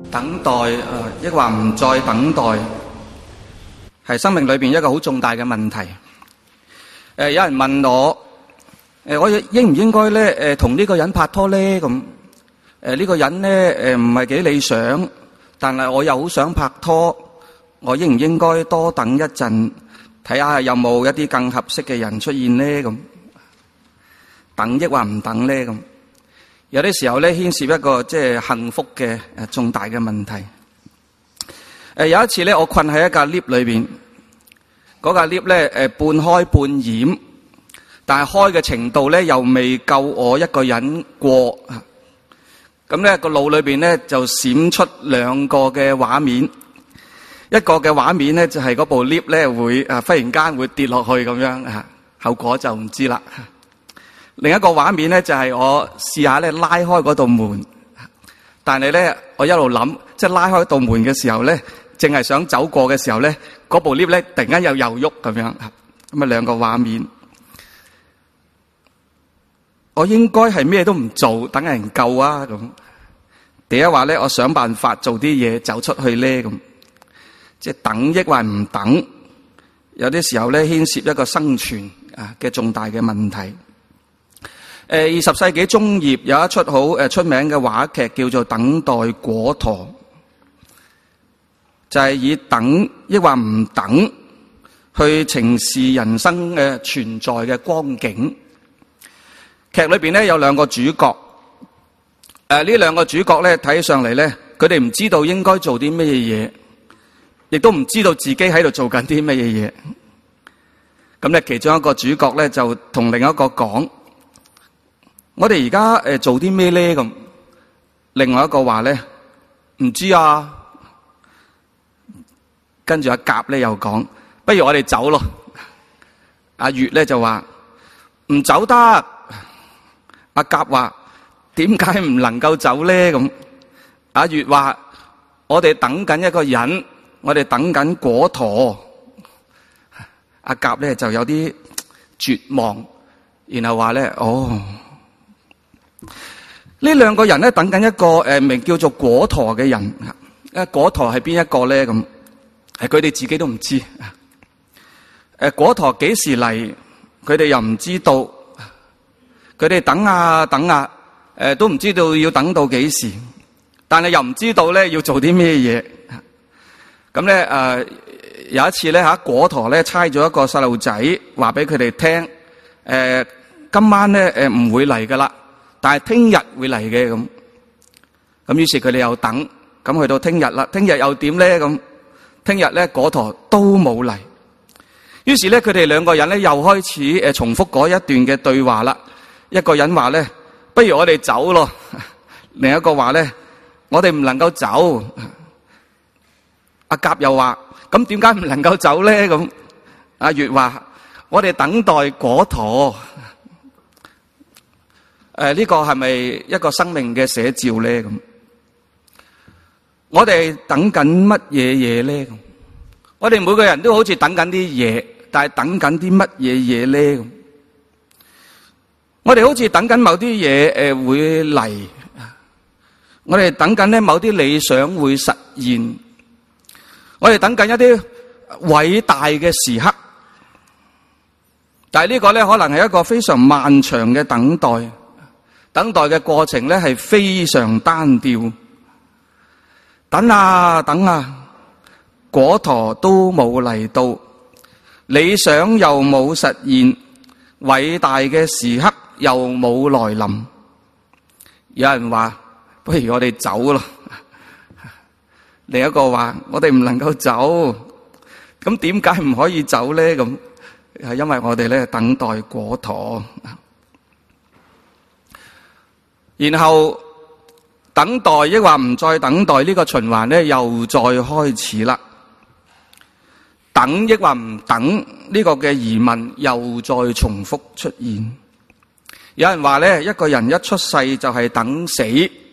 等待抑或唔再等待，係生命裏邊一個好重大嘅問題。有人問我，我應唔應該咧同呢個人拍拖咧？咁呢個人咧唔係幾理想，但係我又好想拍拖，我應唔應該多等一陣，睇下有冇一啲更合適嘅人出現咧？咁等抑或唔等咧？咁有啲時候咧牽涉一個即係幸福嘅重大嘅問題。有一次咧，我困喺一架 lift 裏邊，嗰架 lift 咧半開半掩，但係開嘅程度咧又未夠我一個人過。咁咧個腦裏邊咧就閃出兩個嘅畫面，一個嘅畫面咧就係嗰部 lift 咧會忽然間會跌落去咁樣啊，後果就唔知啦。另一個畫面咧就係我試下咧拉開嗰道門，但係咧我一路諗，即係拉開道門嘅時候咧，淨係想走過嘅時候咧，嗰部 lift 咧突然間又喐咁樣，咁啊兩個畫面，我應該係咩都唔做，等人救啊咁。第一話咧，我想辦法做啲嘢走出去咧咁，即係等抑或唔等，有啲時候咧牽涉一個生存嘅重大嘅問題。20世紀中葉有一出好出名嘅話劇叫做《等待果陀》，就係以等抑或唔等去呈示人生嘅存在嘅光景。劇裏邊咧有兩個主角，呢兩個主角咧睇上嚟咧，佢哋唔知道應該做啲乜嘢，亦都唔知道自己喺度做緊啲乜嘢。咁咧其中一個主角咧就同另一個講：我哋而家做啲咩咧？咁另外一個話咧唔知啊。跟住阿甲咧又講：不如我哋走咯。阿月咧就話唔走得。阿甲話點解唔能夠走咧？咁阿月話我哋等緊一個人，我哋等緊果陀。阿甲咧就有啲絕望，然後話咧呢兩個人咧等緊一個名叫做果陀嘅人。果陀係邊一個咧？咁係佢哋自己都唔知。果陀幾時嚟？佢哋又唔知道。佢哋等啊等啊，都唔知道要等到幾時，但係又唔知道咧要做啲咩嘢。咁咧有一次咧果陀咧差咗一個細路仔話俾佢哋聽，今晚咧唔會嚟噶啦，但係聽日會嚟嘅咁。咁於是佢哋又等，咁去到聽日啦，聽日又點咧？咁聽日咧果陀都冇嚟。於是咧佢哋兩個人咧又開始重複嗰一段嘅對話啦。一個人話咧，不如我哋走咯。另一個話咧，我哋唔能夠走。阿甲又話，咁點解唔能夠走咧？咁阿月話，我哋等待果陀。呢個係咪一個生命嘅寫照咧？咁我哋等緊乜嘢嘢咧？咁我哋每個人都好似等緊啲嘢，但係等緊啲乜嘢嘢咧？我哋好似等緊某啲嘢會嚟，我哋等緊咧某啲理想會實現，我哋等緊一啲偉大嘅時刻，但係呢個咧可能係一個非常漫長嘅等待，等待嘅過程咧係非常單調，等啊等啊，果陀都冇嚟到，理想又冇實現，偉大嘅時刻又冇來臨。有人話不如我哋走咯，另一個話我哋唔能夠走。咁點解唔可以走咧？咁係因為我哋咧等待果陀。然後等待抑或唔再等待，呢個循環咧又再開始啦。等抑或唔等，呢個嘅疑問又再重複出現。有人話咧，一個人一出世就係等死。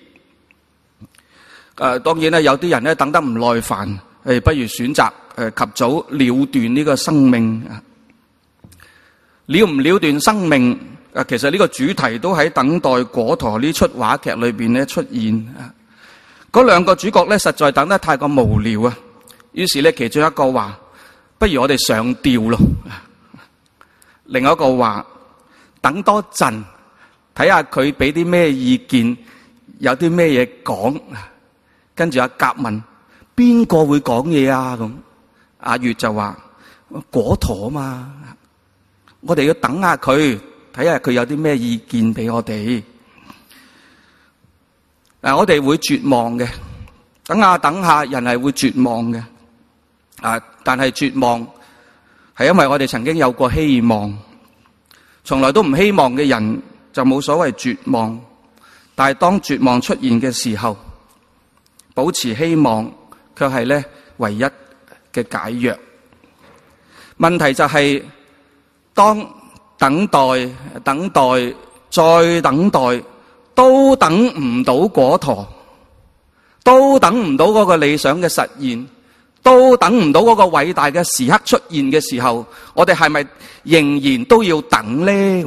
當然咧，有啲人咧等得唔耐煩，不如選擇及早了斷呢個生命。了唔了斷生命？其實呢個主題都喺等待果陀呢出話劇裏邊咧出現。 嗰兩個主角咧，實在等得太過無聊啊！於是咧，其中一個話：不如我哋上吊咯。另外一個話：等多陣，睇下佢俾啲咩意見，有啲咩嘢講。跟住阿甲問：邊個會講嘢啊？咁阿月就話：果陀嘛，我哋要等下佢，睇下佢有啲咩意見俾我哋。嗱，我哋會絕望嘅，等下，人係會絕望嘅。但係絕望係因為我哋曾經有過希望，從來都唔希望嘅人就冇所謂絕望。但係當絕望出現嘅時候，保持希望卻係咧唯一嘅解藥。問題就係當等待再等待，都等唔到果陀，都等唔到嗰個理想嘅實現，都等唔到嗰個偉大嘅時刻出現嘅時候，我哋係咪仍然都要等呢？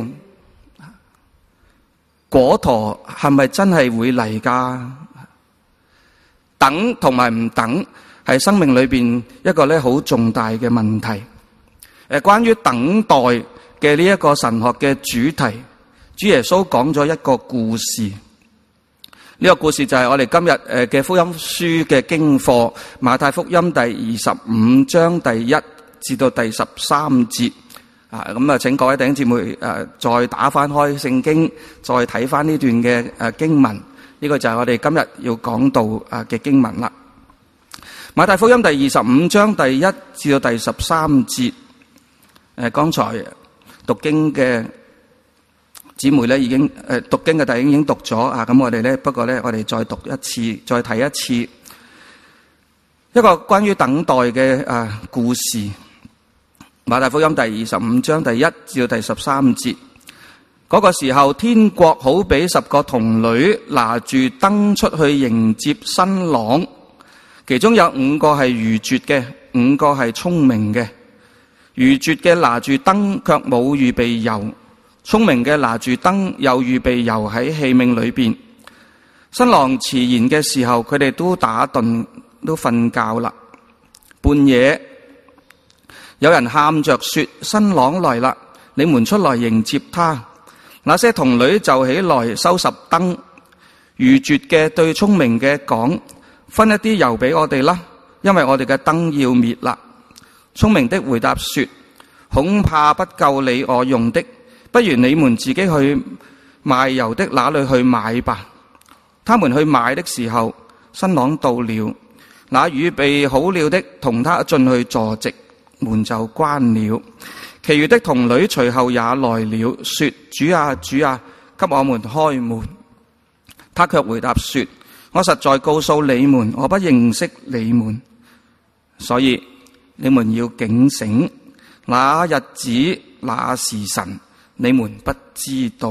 果陀係咪真係會嚟㗎？等同埋唔等係生命裏邊一個咧好重大嘅問題。關於等待嘅呢一個神學嘅主題，主耶穌講咗一個故事。呢個故事就係我哋今日嘅福音書嘅經課，馬太福音第25章第1至到第13節。咁啊，請各位弟兄姊妹再打翻開聖經，再睇翻呢段嘅經文。呢個就係我哋今日要講到嘅經文啦。馬太福音第25章第1至到第13節。剛才讀經嘅姊妹咧已經讀經嘅弟兄已經讀咗啊。咁我哋咧，不過咧我哋再讀一次，再睇一次一個關於等待嘅故事。馬太福音第25章第1至到第13節。嗰個時候，天國好比10個童女拿住燈出去迎接新郎，其中有5個係愚拙嘅，5個係聰明嘅。愚拙嘅拿住燈卻冇預備油，聰明嘅拿住燈又預備油喺器皿裏邊。新郎遲延嘅時候，佢哋都打盹，都瞓覺啦。半夜有人喊着說：新郎來啦，你們出來迎接他。那些童女就起來收拾燈。愚拙嘅對聰明嘅講：分一啲油俾我哋啦，因為我哋嘅燈要滅啦。聰明的回答說：恐怕不夠你我用的，不如你們自己去賣油的那裏去買吧。他們去買的時候，新郎到了，那預備好了的同他進去坐席，門就關了。其餘的童女隨後也來了，說：主啊，主啊，給我們開門。他卻回答說：我實在告訴你們，我不認識你們，所以你們要警醒。那日子那時辰，你們不知道。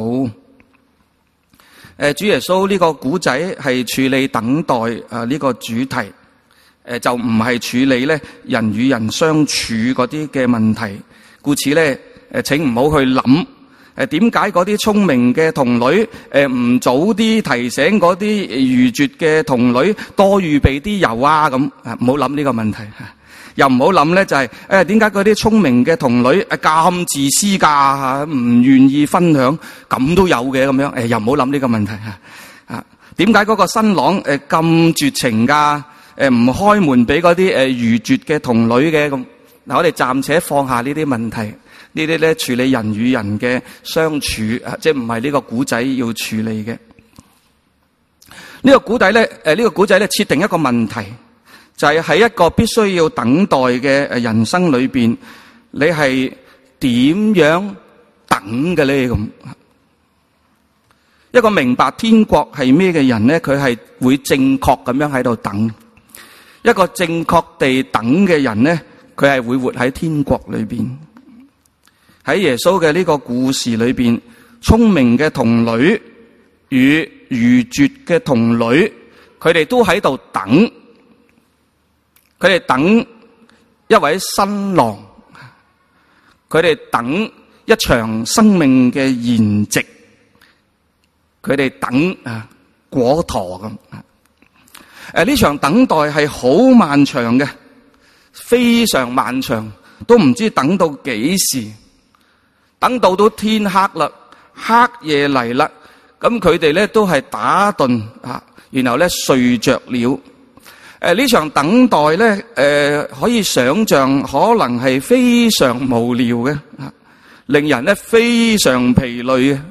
主耶穌呢個古仔係處理等待呢個主題，就唔係處理咧人與人相處嗰啲嘅問題。故此咧，請唔好去諗點解嗰啲聰明嘅童女唔早啲提醒嗰啲愚拙嘅童女多預備啲油啊？咁唔好諗呢個問題，又唔好諗咧就係點解嗰啲聰明嘅童女咁自私噶，唔願意分享，咁都有嘅咁樣，又唔好諗呢個問題啊？點解嗰個新郎咁絕情噶？唔開門俾嗰啲愚拙嘅童女嘅咁？嗱，我哋暫且放下呢啲問題，呢啲咧處理人與人嘅相處，即係唔係呢個古仔要處理嘅。呢個古仔咧，呢個古仔咧設定一個問題，就係喺一個必須要等待嘅人生裏邊，你係點樣等嘅咧？咁一個明白天國係咩嘅人咧，佢係會正確咁樣喺度等。一個正確地等嘅人咧，佢係會活喺天國裏邊。喺耶穌嘅呢個故事裏邊，聰明嘅童女與愚拙嘅童女，佢哋都喺度等，佢哋等一位新郎，佢哋等一場生命嘅筵席，佢哋等果陀咁。 呢場等待係好漫長嘅，非常漫長，都唔知等到幾時，等到天黑啦，黑夜嚟啦，咁佢哋咧都係打盹啊，然後咧睡着了。呢場等待咧，可以想象可能係非常無聊嘅，令人咧非常疲累嘅。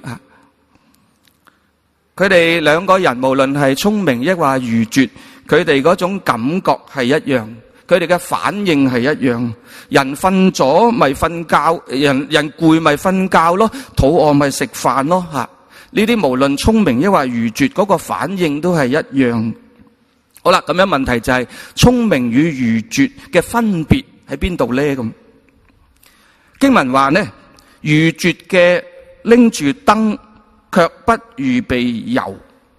佢哋兩個人無論係聰明抑或愚拙，佢哋嗰種感覺係一樣，佢哋嘅反應係一樣。人瞓咗咪瞓覺，人攰咪瞓覺咯，肚餓咪食飯咯吓。呢啲無論聰明抑或愚拙，嗰個反應都係一樣。好啦，咁樣問題就係聰明與愚拙嘅分別喺邊度咧？咁經文話呢，愚拙嘅拎住燈，卻不預備油。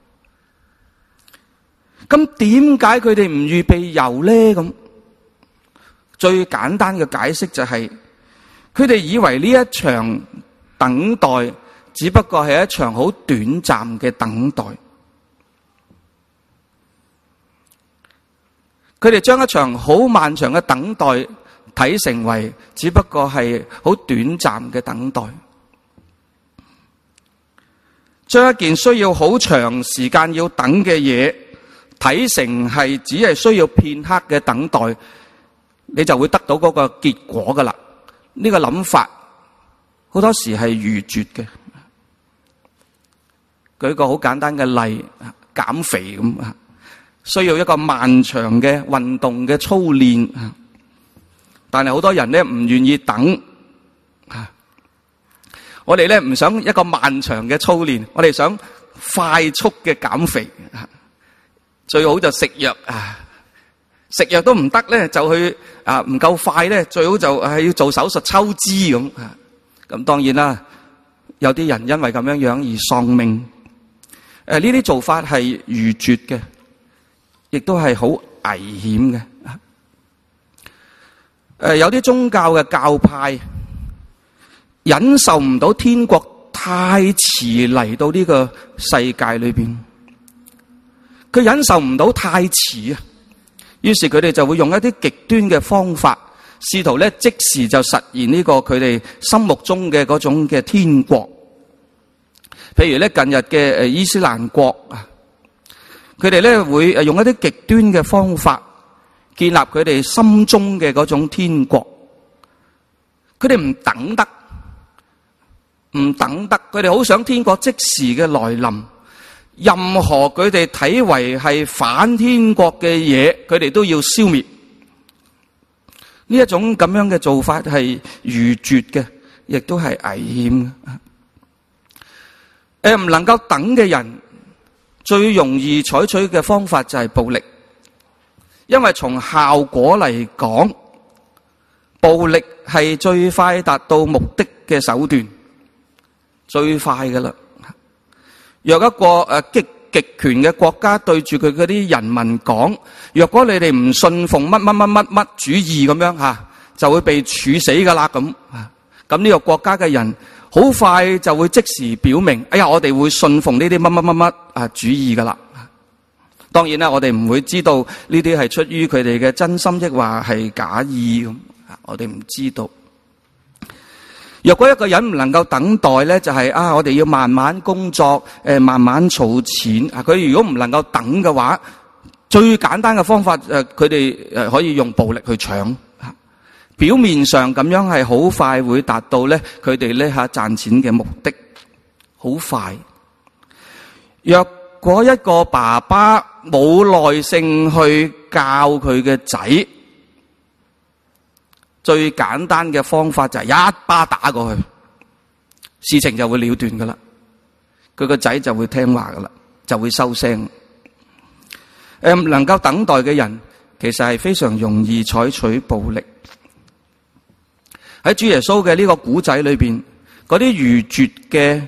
咁點解佢哋唔預備油咧？咁最簡單嘅解釋就係，佢哋以為呢一場等待只不過係一場好短暫嘅等待。佢哋將一場好漫長嘅等待睇成為只不過係好短暫嘅等待，將一件需要好長時間要等嘅嘢睇成係只係需要片刻嘅等待，你就會得到嗰個結果噶啦。呢個諗法好多時係愚拙嘅。舉個好簡單嘅例，減肥咁啊，需要一個漫長嘅運動嘅操練，但係好多人咧唔願意等。我哋咧唔想一個漫長嘅操練，我哋想快速嘅減肥，最好就食藥啊！食藥都唔得咧，就去唔夠快咧，最好就係要做手術抽脂咁。咁當然啦，有啲人因為咁樣樣而喪命。呢啲做法係愚拙嘅，亦都係好危險嘅。有啲宗教嘅教派忍受唔到天國太遲嚟到呢個世界裏邊，佢忍受唔到太遲啊，於是佢哋就會用一啲極端嘅方法，試圖咧即時就實現呢個佢哋心目中嘅嗰種嘅天國。譬如咧近日嘅伊斯蘭國啊，佢哋咧會用一啲極端嘅方法建立佢哋心中嘅嗰種天國。佢哋唔等得，佢哋好想天國即時嘅來臨。任何佢哋睇為係反天國嘅嘢，佢哋都要消滅。呢一種咁樣嘅做法係愚拙嘅，亦都係危險嘅。唔能夠等嘅人，最容易採取嘅方法就係暴力，因為從效果嚟講，暴力係最快達到目的嘅手段，最快㗎喇。若一個極權嘅國家對住佢嗰啲人民講，若果你哋唔信奉乜主義咁樣吓，就會被處死㗎喇咁。咁呢個國家嘅人好快就會即時表明，哎呀，我哋會信奉呢啲乜主義噶啦。當然啦，我哋唔會知道呢啲係出於佢哋嘅真心，抑或係假意咁。我哋唔知道。若果一個人唔能夠等待咧，就係我哋要慢慢工作，慢慢儲錢。佢如果唔能夠等嘅話，最簡單嘅方法，佢哋可以用暴力去搶。表面上咁樣係好快會達到咧，佢哋咧賺錢嘅目的，好快。若果一個爸爸冇耐性去教佢嘅仔，最簡單嘅方法就係一巴打過去，事情就會了斷噶啦。佢個仔就會聽話噶啦，就會收聲。唔能夠等待嘅人，其實係非常容易採取暴力。喺主耶穌嘅呢個古仔裏邊，嗰啲愚拙嘅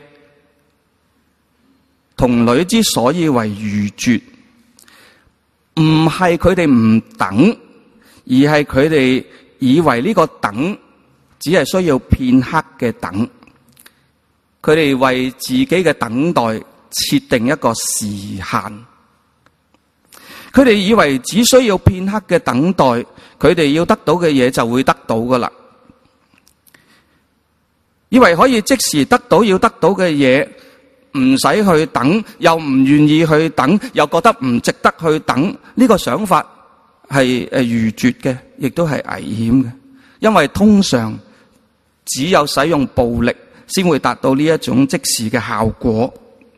童女之所以為愚拙，唔係佢哋唔等，而係佢哋以為呢個等只係需要片刻嘅等。佢哋為自己嘅等待設定一個時限。 佢哋以為只需要片刻嘅等待，佢哋要得到嘅嘢就會得到噶啦。以為可以即時得到要得到嘅嘢，唔使去等，又唔願意去等，又覺得唔值得去等，呢個想法係愚拙嘅，亦都係危險嘅。因為通常只有使用暴力先會達到呢一種即時嘅效果。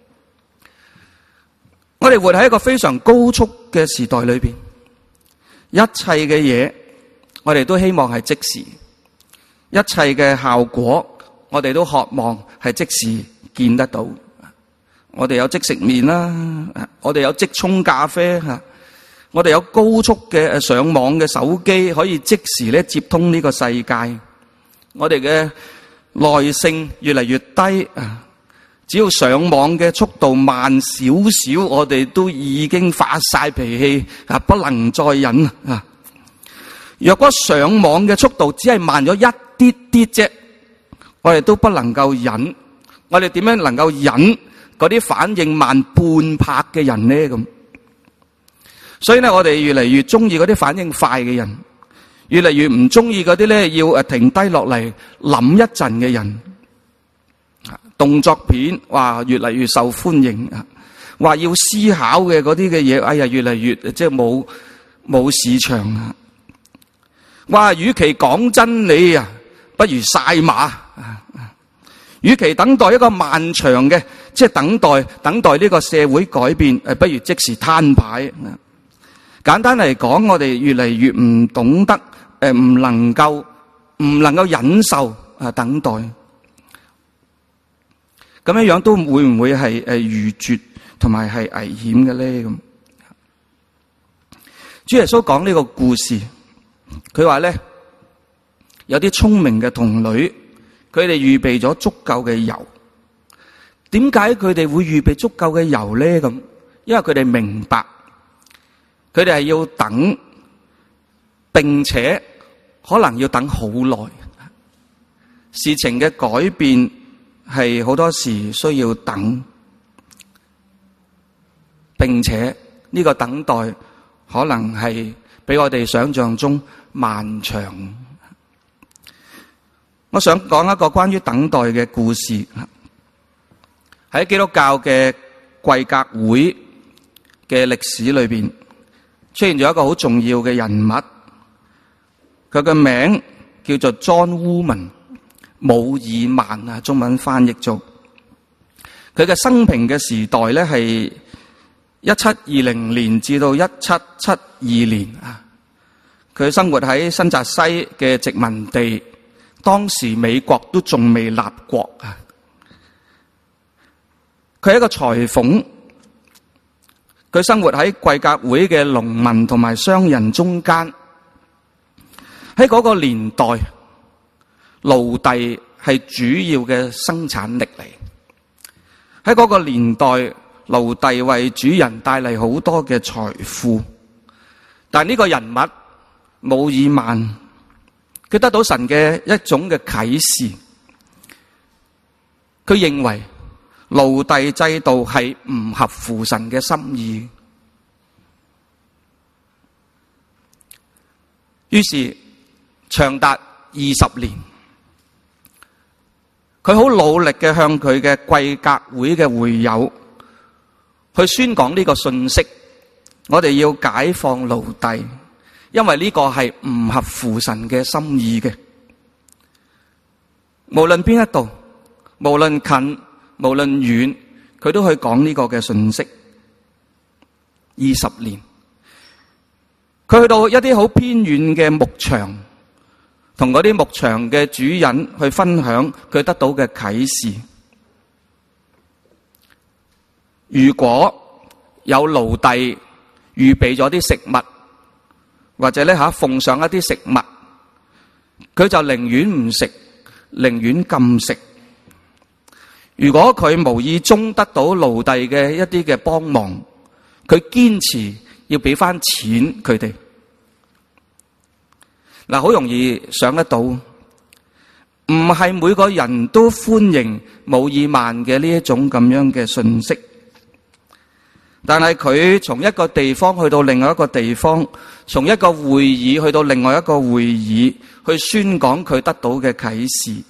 我哋活喺一個非常高速嘅時代裏邊，一切嘅嘢我哋都希望係即時，一切嘅效果我哋都渴望係即時見得到。我哋有即食麵啦，我哋有即沖咖啡吓，我哋有高速嘅上網嘅手機，可以即時咧接通呢個世界。我哋嘅耐性越嚟越低啊！只要上網嘅速度慢少少，我哋都已經發晒脾氣啊，不能再忍啊！若果上網嘅速度只係慢咗一啲啲啫，我哋都不能夠忍。我哋點樣能夠忍嗰啲反應慢半拍嘅人呢？咁所以咧，我哋越嚟越中意嗰啲反應快嘅人，越嚟越唔中意嗰啲咧要停低落嚟諗一陣嘅人。動作片話越嚟越受歡迎啊！話要思考嘅嗰啲嘅嘢，哎呀，越嚟越即係冇市場啊！話與其講真理啊，不如晒馬啊！與其等待一個漫長嘅，即係等待呢個社會改變，不如即時攤牌。簡單嚟講，我哋越嚟越唔懂得，唔能夠忍受啊等待。咁樣樣都會唔會係愚拙同埋係危險嘅咧？咁主耶穌講呢個故事，佢話咧有啲聰明嘅童女，佢哋預備咗足夠嘅油。點解佢哋會預備足夠嘅油咧？咁因為佢哋明白，佢哋係要等，並且可能要等好耐。事情嘅改變係好多時需要等，並且呢個等待可能係比我哋想象中漫長。我想講一個關於等待嘅故事。喺基督教嘅貴格會嘅歷史裏邊，出現咗一個好重要嘅人物，佢嘅名叫做 John Wooman。姆爾曼啊，中文翻譯做佢嘅生平嘅時代咧，係1720年至到1772年啊。佢生活喺新澤西嘅殖民地，當時美國都仲未立國啊。佢係一個裁縫，佢生活喺貴格會嘅農民同埋商人中間。喺嗰個年代，奴隸係主要嘅生產力嚟。喺嗰個年代，奴隸為主人帶嚟好多嘅財富。但呢個人物姆爾曼，佢得到神嘅一種嘅啟示，佢認為奴隸制度係唔合乎神嘅心意。於是長達20年，佢好努力嘅向佢嘅貴格會嘅會友去宣講呢個信息，我哋要解放奴隸，因為呢個係唔合乎神嘅心意嘅。無論邊一度，無論近無論遠，佢都去講呢個嘅信息。20年，佢去到一啲好偏遠嘅牧場，同嗰啲牧場嘅主人去分享佢得到嘅啟示。如果有奴隸預備咗啲食物，或者奉上一啲食物，佢就寧願唔食，寧願禁食。如果佢無意中得到奴隸嘅一啲嘅幫忙，佢堅持要俾翻錢佢哋。嗱，好容易想得到，唔係每個人都歡迎姆爾曼嘅呢一種咁樣嘅信息。 但係佢從一個地方去到另外一個地方，從一個會議去到另外一個會議，去宣講佢得到嘅啟示。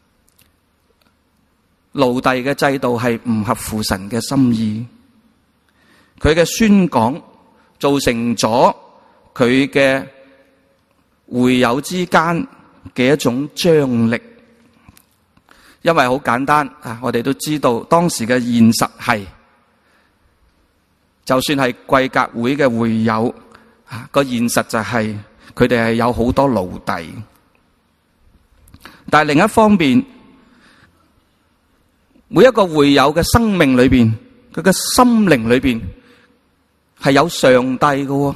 奴隸嘅制度係唔合乎神嘅心意，佢嘅宣講造成咗佢嘅會友之間嘅一種張力。因為好簡單啊，我哋都知道當時嘅現實係，就算係貴格會嘅會友啊，個現實就係佢哋係有好多奴隸。但係另一方面，每一個會友嘅生命裏邊，佢嘅心靈裏邊係有上帝嘅。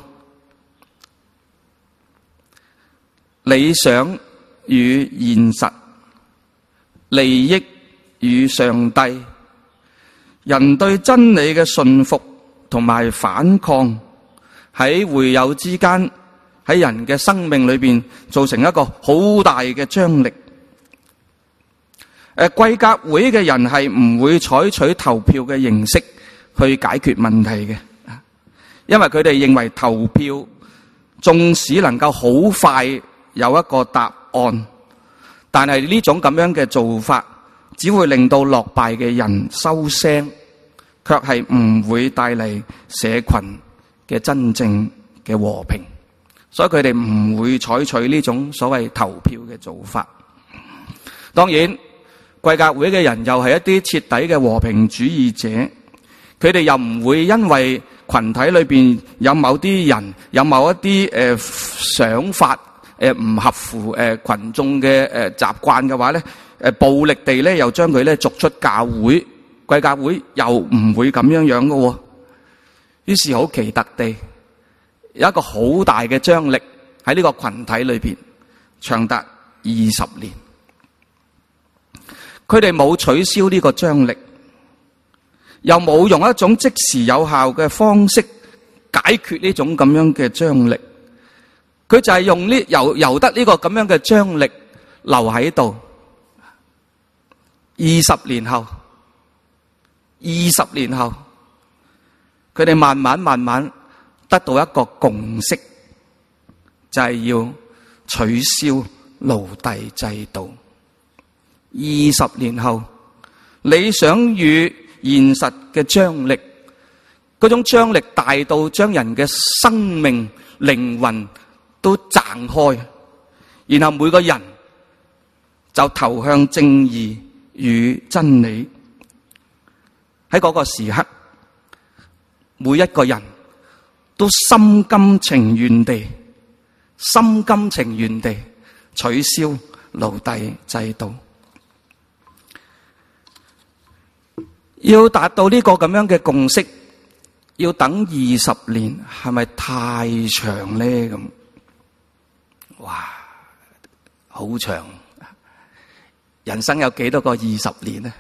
理想與現實，利益與上帝，人對真理嘅順服同埋反抗，喺會友之間，喺人嘅生命裏邊造成一個好大嘅張力。貴格會嘅人係唔會採取投票嘅形式去解決問題嘅，因為佢哋認為投票縱使能夠好快有一個答案，但係呢種咁樣嘅做法只會令到落敗嘅人收聲，卻係唔會帶嚟社群嘅真正嘅和平，所以佢哋唔會採取呢種所謂投票嘅做法。當然貴格會嘅人又係一啲徹底嘅和平主義者，佢哋又唔會因為群體裏邊有某啲人有某一啲想法唔合乎群眾嘅習慣嘅話咧，暴力地咧又將佢咧逐出教會。貴格會又唔會咁樣樣嘅，於是好奇特地有一個好大嘅張力喺呢個群體裏邊，長達20年。佢哋冇取消呢個張力，又冇用一種即時有效嘅方式解決呢種咁樣嘅張力。佢就係用由得呢個咁樣嘅張力留喺度。20年後，佢哋慢慢得到一個共識，就係要取消奴隸制度。20年後，理想與現實嘅張力，嗰種張力大到將人嘅生命靈魂都掙開，然後每個人就投向正義與真理。喺嗰個時刻，每一個人都心甘情願地取消奴隸制度。要達到呢個咁樣嘅共識，要等20年，係咪太長呢？咁，哇，好長！人生有幾多個20年呢？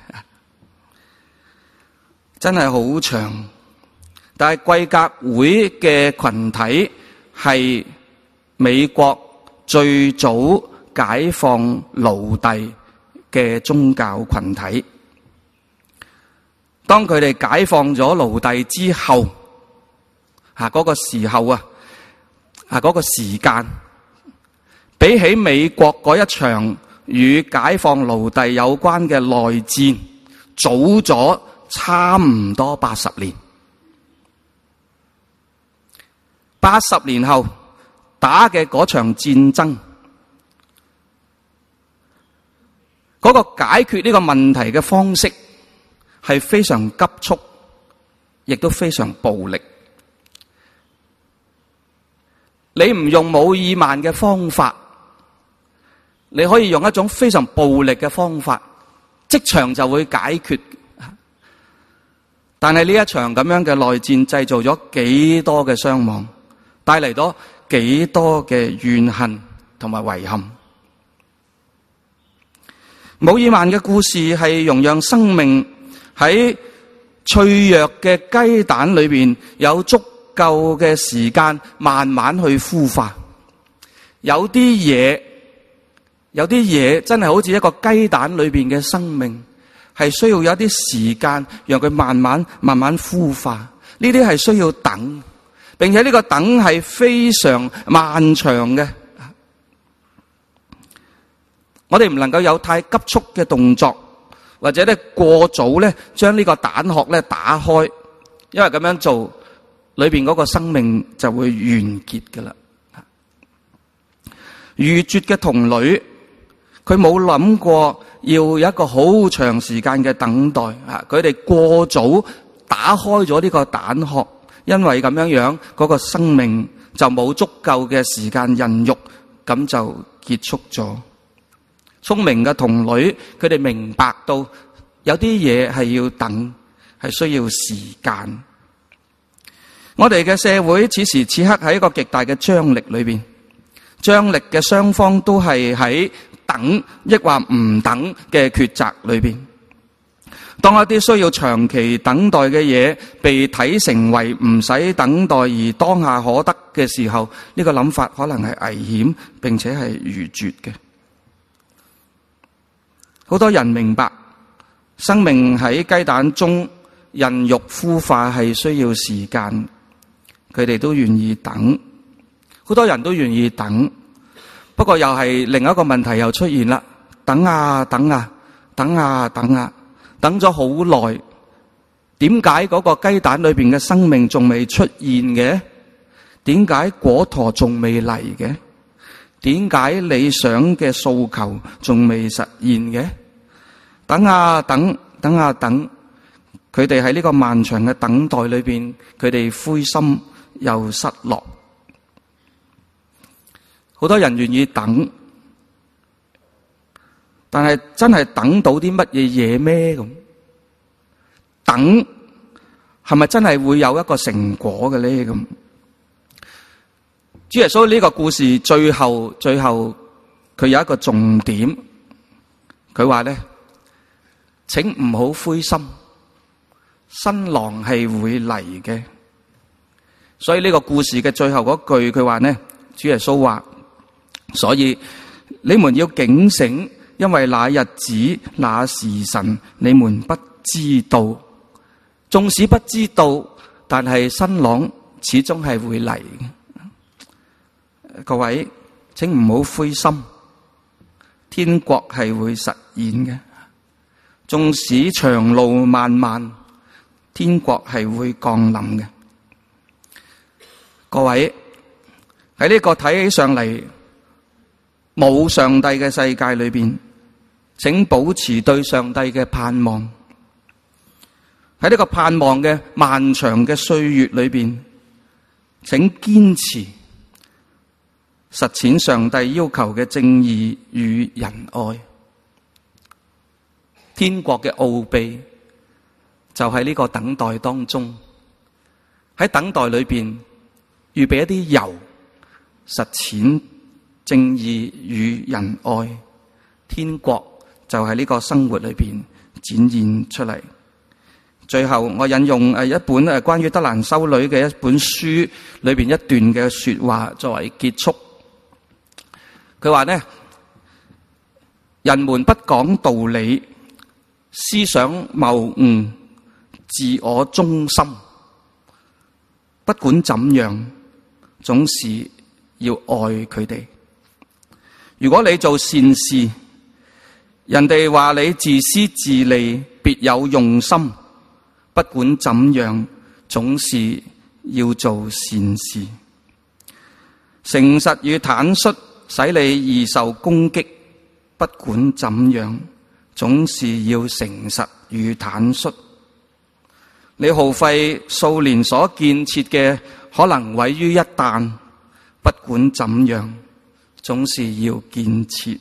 真係好長。但係貴格會嘅群體係美國最早解放奴隸嘅宗教群體。當佢哋解放咗奴隸之後，嗰個時候嗰個時間，比起美國嗰一場與解放奴隸有關嘅內戰，早咗差唔多80年。80年後打嘅嗰場戰爭，嗰個解決呢個問題嘅方式係非常急促，亦都非常暴力。你唔用姆爾曼嘅方法，你可以用一種非常暴力嘅方法，即場就會解決。但係呢一場咁樣嘅內戰製造咗幾多嘅傷亡，帶嚟咗幾多嘅怨恨同埋遺憾。姆爾曼嘅故事係容讓生命喺脆弱嘅雞蛋裏邊有足夠嘅時間慢慢去孵化。有啲嘢真係好似一個雞蛋裏邊嘅生命，係需要有一啲時間讓佢慢慢孵化， 呢啲係需要等，並且呢個等係非常漫長嘅。我哋唔能夠有太急速嘅動作，或者咧過早咧將呢個蛋殼咧打開，因為咁樣做裏邊嗰個生命就會完結㗎喇。愚拙嘅童女，佢冇諗過要有一個好長時間嘅等待啊！佢哋過早打開咗呢個蛋殼，因為咁樣樣嗰個生命就冇足夠嘅時間孕育，咁就結束咗。聰明嘅童女，佢哋明白到有啲嘢係要等，係需要時間。我哋嘅社會此時此刻喺一個極大嘅張力裏邊，張力嘅雙方都係喺等抑或唔等嘅抉擇裏邊。當一啲需要長期等待嘅嘢被睇成為唔使等待而當下可得嘅時候，呢個諗法可能係危險並且係愚拙嘅。好多人明白生命喺雞蛋中孕育孵化係需要時間，佢哋都願意等，好多人都願意等。不過又係另一個問題又出現啦，等啊等啊等啊等啊，等咗好耐，點解嗰個雞蛋裏邊嘅生命仲未出現嘅？點解果陀仲未嚟嘅？點解理想嘅訴求仲未實現嘅？等啊等，等啊等，佢哋喺呢個漫長嘅等待裏邊，佢哋灰心又失落。好多人願意等，但係真係等到啲乜嘢嘢咩？咁等係咪真係會有一個成果嘅咧？咁主耶穌呢個故事最後佢有一個重點，佢話咧，請唔好灰心，新郎係會嚟嘅。所以呢個故事嘅最後嗰句，佢話呢，主耶穌話，所以你們要警醒，因為那日子那時辰你們不知道。縱使不知道，但係新郎始終係會嚟。各位，請唔好灰心，天國係會實現嘅。縱使長路漫漫，天國係會降臨嘅。各位，喺呢個睇起上嚟冇上帝嘅世界裏邊，請保持對上帝嘅盼望。喺呢個盼望嘅漫長嘅歲月裏邊，請堅持實踐上帝要求嘅正義與仁愛。天國嘅奧秘就喺呢個等待當中，喺等待裏邊預備一啲油，實踐正義與仁愛。天國就喺呢個生活裏邊展現出嚟。最後我引用一本關於德蘭修女嘅一本書裏邊一段嘅說話作為結束。佢話呢，人們不講道理，思想謬誤，自我中心，不管怎樣，總是要愛佢哋。如果你做善事，人哋話你自私自利，別有用心，不管怎樣，總是要做善事。誠實與坦率使你易受攻擊，不管怎樣，總是要誠實與坦率。你耗費數年所建設嘅，可能毀於一旦，不管怎樣，總是要建設。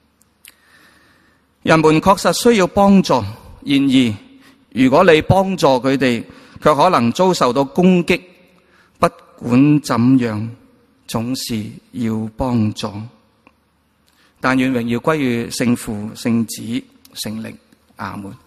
人們確實需要幫助，然而如果你幫助佢哋，卻可能遭受到攻擊，不管怎樣，總是要幫助。但願榮耀歸於聖父、聖子、聖靈。阿門。